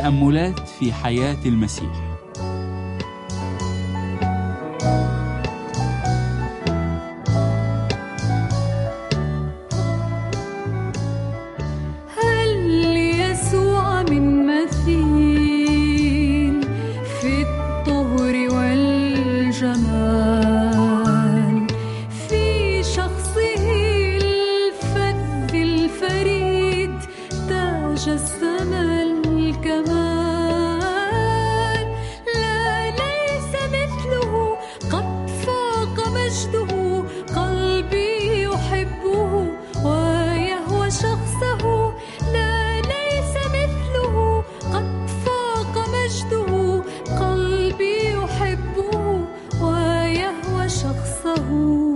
تأملات في حياة المسيح. هل يسوع من مثيل في الطهر والجمال، في شخصه الفذ الفريد تجسم الكمال. لا ليس مثله، قد فاق مجده، قلبي يحبه ويهوى شخصه. لا ليس مثله، قد فاق مجده، قلبي يحبه ويهوى شخصه.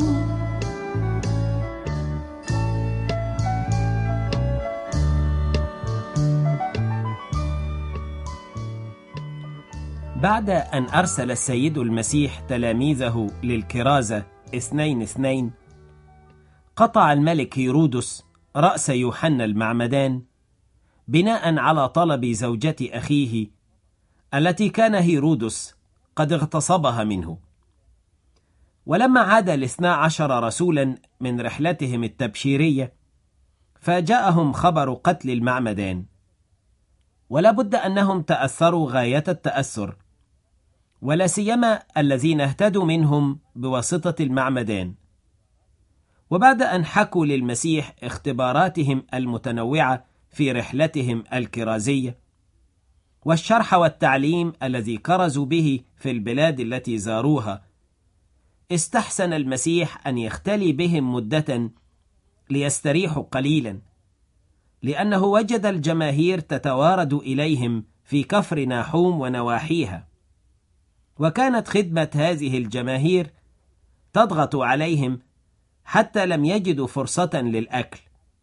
بعد أن أرسل السيد المسيح تلاميذه للكرازة 2 قطع الملك هيرودس رأس يوحنا المعمدان بناء على طلب زوجة أخيه التي كان هيرودس قد اغتصبها منه. ولما عاد 12 رسولا من رحلتهم التبشيرية فجاءهم خبر قتل المعمدان، ولابد أنهم تأثروا غاية التأثر، ولا سيما الذين اهتدوا منهم بواسطة المعمدان. وبعد أن حكوا للمسيح اختباراتهم المتنوعة في رحلتهم الكرازية والشرح والتعليم الذي كرزوا به في البلاد التي زاروها، استحسن المسيح أن يختلي بهم مدة ليستريحوا قليلا، لأنه وجد الجماهير تتوارد إليهم في كفر ناحوم ونواحيها، وكانت خدمة هذه الجماهير تضغط عليهم حتى لم يجدوا فرصة للأكل.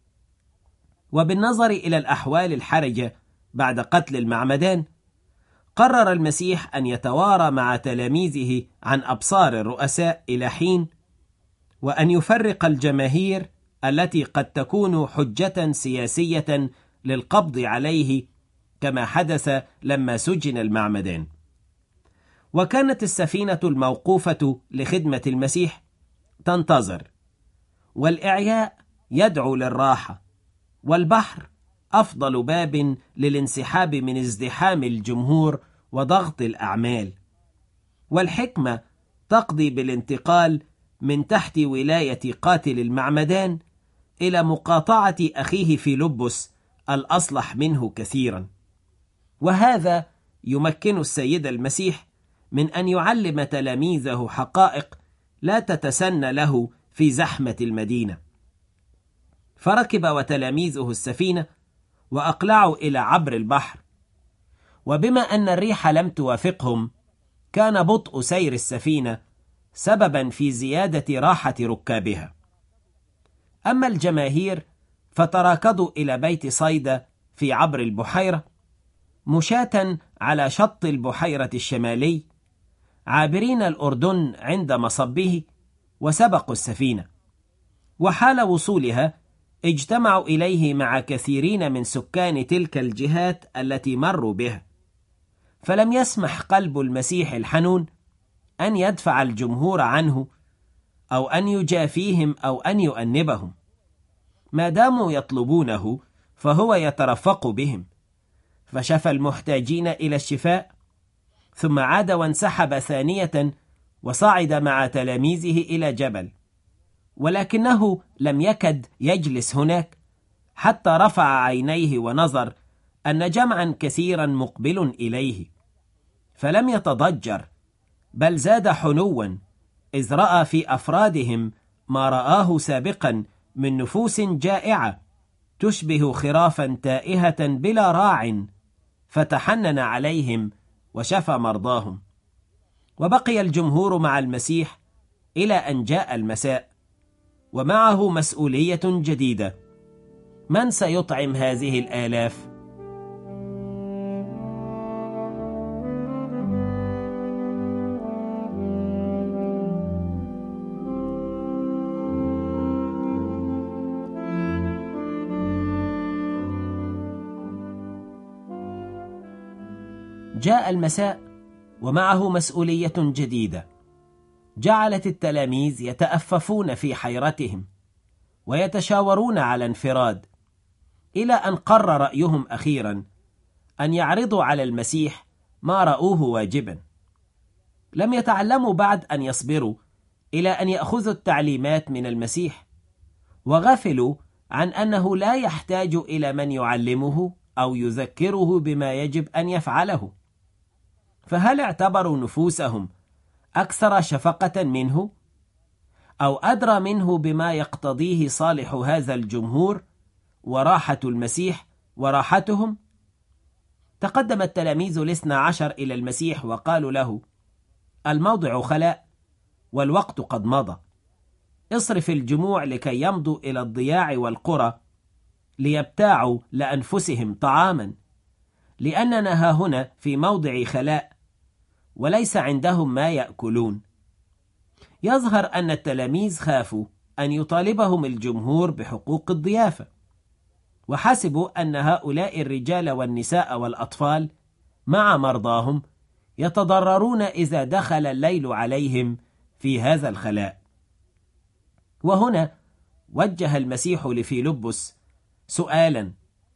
وبالنظر إلى الأحوال الحرجة بعد قتل المعمدان، قرر المسيح أن يتوارى مع تلاميذه عن أبصار الرؤساء إلى حين، وأن يفرق الجماهير التي قد تكون حجة سياسية للقبض عليه، كما حدث لما سجن المعمدان. وكانت السفينة الموقوفة لخدمة المسيح تنتظر، والإعياء يدعو للراحة، والبحر أفضل باب للانسحاب من ازدحام الجمهور وضغط الأعمال، والحكمة تقضي بالانتقال من تحت ولاية قاتل المعمدان إلى مقاطعة أخيه فيلبس الأصلح منه كثيرا. وهذا يمكن السيد المسيح من أن يعلم تلاميذه حقائق لا تتسنى له في زحمة المدينة. فركب وتلاميذه السفينة وأقلعوا إلى عبر البحر، وبما أن الريح لم توافقهم كان بطء سير السفينة سببا في زيادة راحة ركابها. أما الجماهير فتراكضوا إلى بيت صيدا في عبر البحيرة، مشاة على شط البحيرة الشمالي، عابرين الأردن عند مصبه، وسبقوا السفينة. وحال وصولها اجتمعوا إليه مع كثيرين من سكان تلك الجهات التي مروا بها، فلم يسمح قلب المسيح الحنون أن يدفع الجمهور عنه أو أن يجافيهم أو أن يؤنبهم. ما داموا يطلبونه فهو يترفق بهم، فشفى المحتاجين إلى الشفاء، ثم عاد وانسحب ثانية وصعد مع تلاميذه إلى جبل، ولكنه لم يكد يجلس هناك حتى رفع عينيه ونظر أن جمعا كثيرا مقبل إليه، فلم يتضجر بل زاد حنوا، إذ رأى في أفرادهم ما رآه سابقا من نفوس جائعة تشبه خرافا تائهة بلا راع، فتحنن عليهم وشفى مرضاهم. وبقي الجمهور مع المسيح إلى أن جاء المساء، ومعه مسؤولية جديدة: من سيطعم هذه الآلاف؟ جاء المساء ومعه مسؤولية جديدة جعلت التلاميذ يتأففون في حيرتهم ويتشاورون على انفراد، إلى أن قرر رأيهم أخيرا أن يعرضوا على المسيح ما رأوه واجبا. لم يتعلموا بعد أن يصبروا إلى أن يأخذوا التعليمات من المسيح، وغفلوا عن أنه لا يحتاج إلى من يعلمه أو يذكره بما يجب أن يفعله. فهل اعتبروا نفوسهم أكثر شفقة منه؟ أو أدرى منه بما يقتضيه صالح هذا الجمهور وراحة المسيح وراحتهم؟ تقدم التلاميذ 12 إلى المسيح وقالوا له: الموضع خلاء والوقت قد مضى، اصرف الجموع لكي يمضوا إلى الضياع والقرى ليبتاعوا لأنفسهم طعاما، لأننا ها هنا في موضع خلاء وليس عندهم ما يأكلون. يظهر أن التلاميذ خافوا أن يطالبهم الجمهور بحقوق الضيافة، وحسبوا أن هؤلاء الرجال والنساء والأطفال مع مرضاهم يتضررون إذا دخل الليل عليهم في هذا الخلاء. وهنا وجه المسيح لفيلبس سؤالا،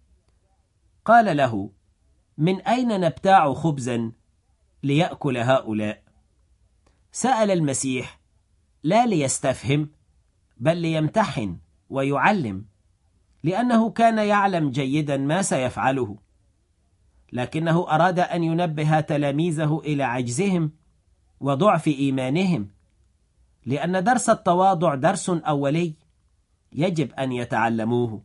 قال له: من أين نبتاع خبزا ليأكل هؤلاء؟ سأل المسيح لا ليستفهم بل ليمتحن ويعلم، لأنه كان يعلم جيدا ما سيفعله، لكنه أراد أن ينبه تلاميذه إلى عجزهم وضعف إيمانهم، لأن درس التواضع درس أولي يجب أن يتعلموه.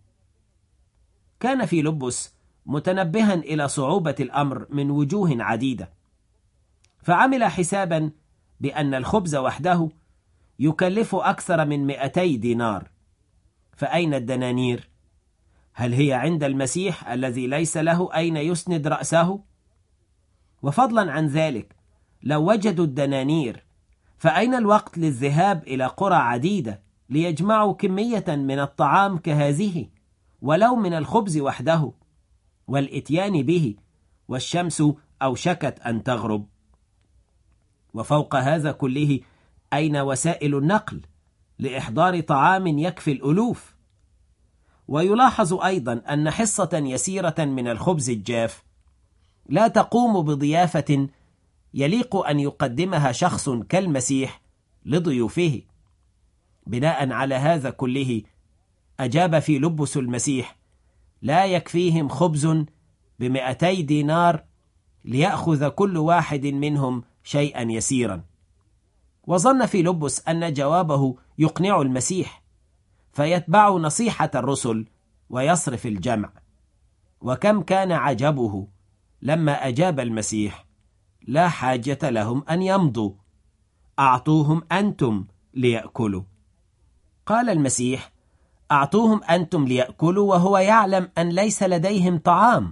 كان فيلبس متنبها إلى صعوبة الأمر من وجوه عديدة، فعمل حسابا بأن الخبز وحده يكلف أكثر من 200 دينار. فأين الدنانير؟ هل هي عند المسيح الذي ليس له أين يسند رأسه؟ وفضلا عن ذلك، لو وجدوا الدنانير فأين الوقت للذهاب إلى قرى عديدة ليجمعوا كمية من الطعام كهذه، ولو من الخبز وحده، والإتيان به والشمس أوشكت أن تغرب؟ وفوق هذا كله، أين وسائل النقل لإحضار طعام يكفي الألوف؟ ويلاحظ أيضا أن حصة يسيرة من الخبز الجاف لا تقوم بضيافة يليق أن يقدمها شخص كالمسيح لضيوفه. بناء على هذا كله، أجاب فيلبس المسيح: لا يكفيهم خبز ب200 دينار ليأخذ كل واحد منهم شيئا يسيرا. وظن فيلبس أن جوابه يقنع المسيح، فيتبع نصيحة الرسل ويصرف الجمع. وكم كان عجبه لما أجاب المسيح: لا حاجة لهم أن يمضوا، أعطوهم أنتم ليأكلوا. قال المسيح: أعطوهم أنتم ليأكلوا وهو يعلم أن ليس لديهم طعام،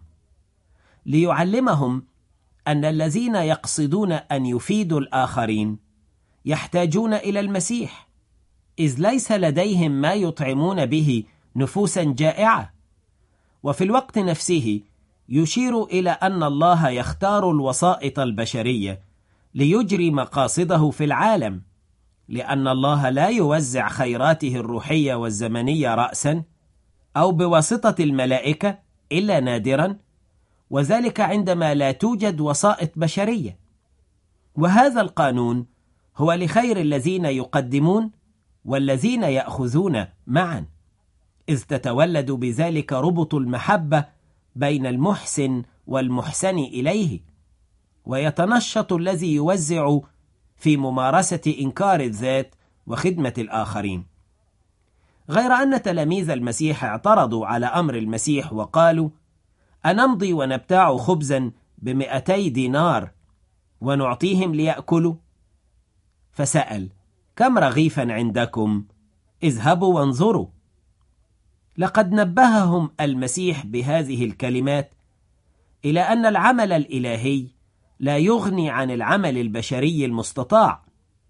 ليعلمهم أن الذين يقصدون أن يفيدوا الآخرين يحتاجون إلى المسيح، إذ ليس لديهم ما يطعمون به نفوسا جائعة. وفي الوقت نفسه يشير إلى أن الله يختار الوسائط البشرية ليجري مقاصده في العالم، لأن الله لا يوزع خيراته الروحية والزمنية رأسا أو بواسطة الملائكة إلا نادرا، وذلك عندما لا توجد وسائط بشرية. وهذا القانون هو لخير الذين يقدمون والذين يأخذون معا، إذ تتولد بذلك ربط المحبة بين المحسن والمحسن إليه، ويتنشط الذي يوزع في ممارسة إنكار الذات وخدمة الآخرين. غير أن تلاميذ المسيح اعترضوا على أمر المسيح وقالوا: أنمضي ونبتاع خبزا ب200 دينار ونعطيهم ليأكلوا؟ فسأل: كم رغيفا عندكم؟ اذهبوا وانظروا. لقد نبههم المسيح بهذه الكلمات إلى أن العمل الإلهي لا يغني عن العمل البشري المستطاع،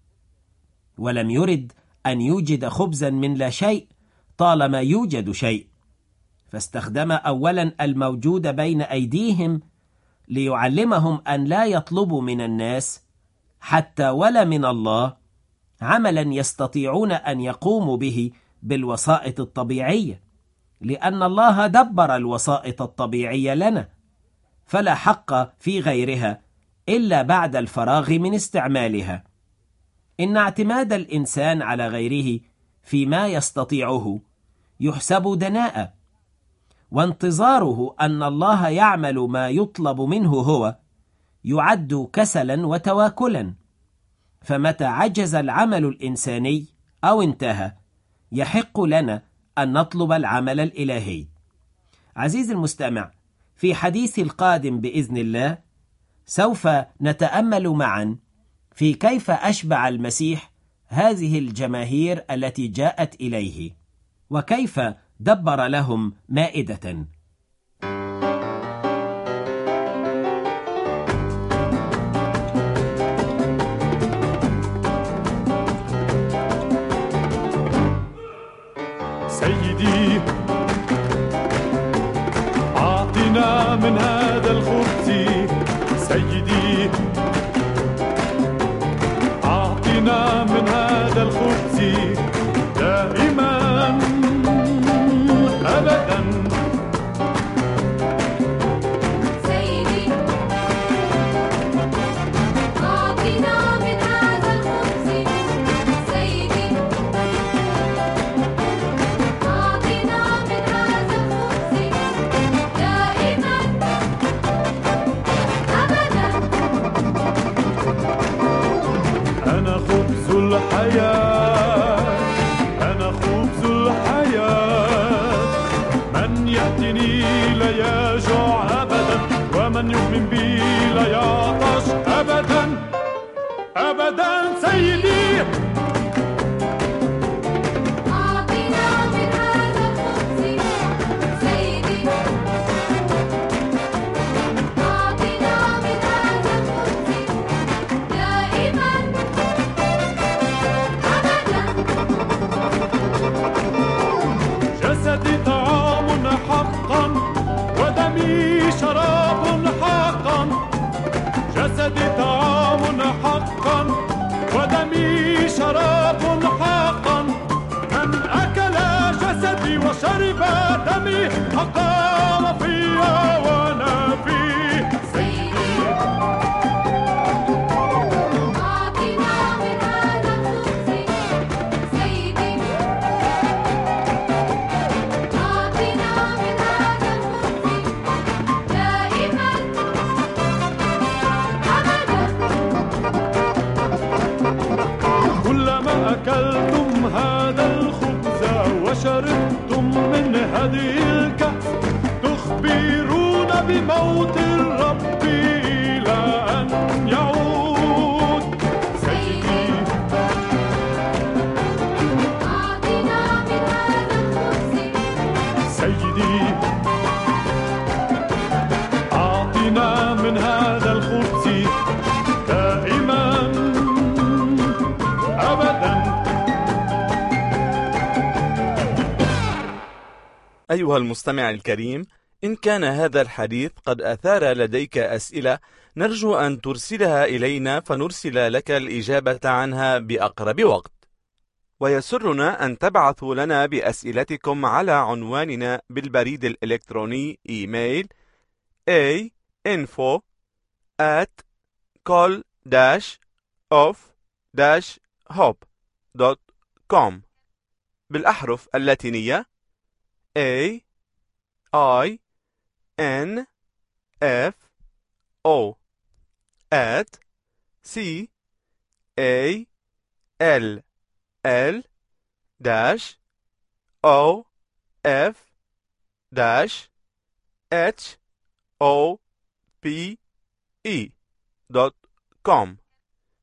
ولم يرد أن يوجد خبزا من لا شيء طالما يوجد شيء، فاستخدم أولا الموجود بين أيديهم ليعلمهم أن لا يطلبوا من الناس حتى ولا من الله عملا يستطيعون أن يقوموا به بالوسائط الطبيعية، لأن الله دبر الوسائط الطبيعية لنا، فلا حق في غيرها إلا بعد الفراغ من استعمالها. إن اعتماد الإنسان على غيره فيما يستطيعه يحسب دناءة، وانتظاره أن الله يعمل ما يطلب منه هو يعد كسلا وتواكلا. فمتى عجز العمل الإنساني أو انتهى يحق لنا أن نطلب العمل الإلهي. عزيزي المستمع، في حديث القادم بإذن الله سوف نتأمل معا في كيف أشبع المسيح هذه الجماهير التي جاءت إليه، وكيف دبر لهم مائدة. سيدي أعطنا من هذا الخبز، سيدي أعطنا من هذا الخبز دائما أبدا. سيدي أعطنا من هذا الخبز، سيدي أعطنا من هذا الخبز دائما أبدا. أنا خبز الحياة، أنا خبز الحياة، من يأتيني لا يجوع أبدا، ومن يؤمن بي لا يعطش أبدا أبدا. سيدي أعطنا من هذا الخبز، سيدي أعطنا من هذا الخبز دائما أبدا. جسدي طعام حقا، ودمي شراب حقا، جسدي طعام حقا، ودمي شراب حقا. من أكل جسدي وشرب دمي أقام فيا وأنا فيه. سيدي أعطنا من هذا الخبز، سيدي أعطنا من هذا الخبز دائما أبدا. كلما أكلتم هذا الخبز وشربتم من هذه الكأس تخبرون بموت الرب إلى أن يعود. سيدي أعطنا من هذا الخبز، سيدي أعطنا من هذا الخبز دائما أبدا. أيها المستمع الكريم، إن كان هذا الحديث قد أثار لديك أسئلة نرجو أن ترسلها إلينا فنرسل لك الإجابة عنها بأقرب وقت. ويسرنا أن تبعثوا لنا بأسئلتكم على عنواننا بالبريد الإلكتروني إيميل info@call-of-hope.com بالأحرف اللاتينية AINFO@call-of-hope.com.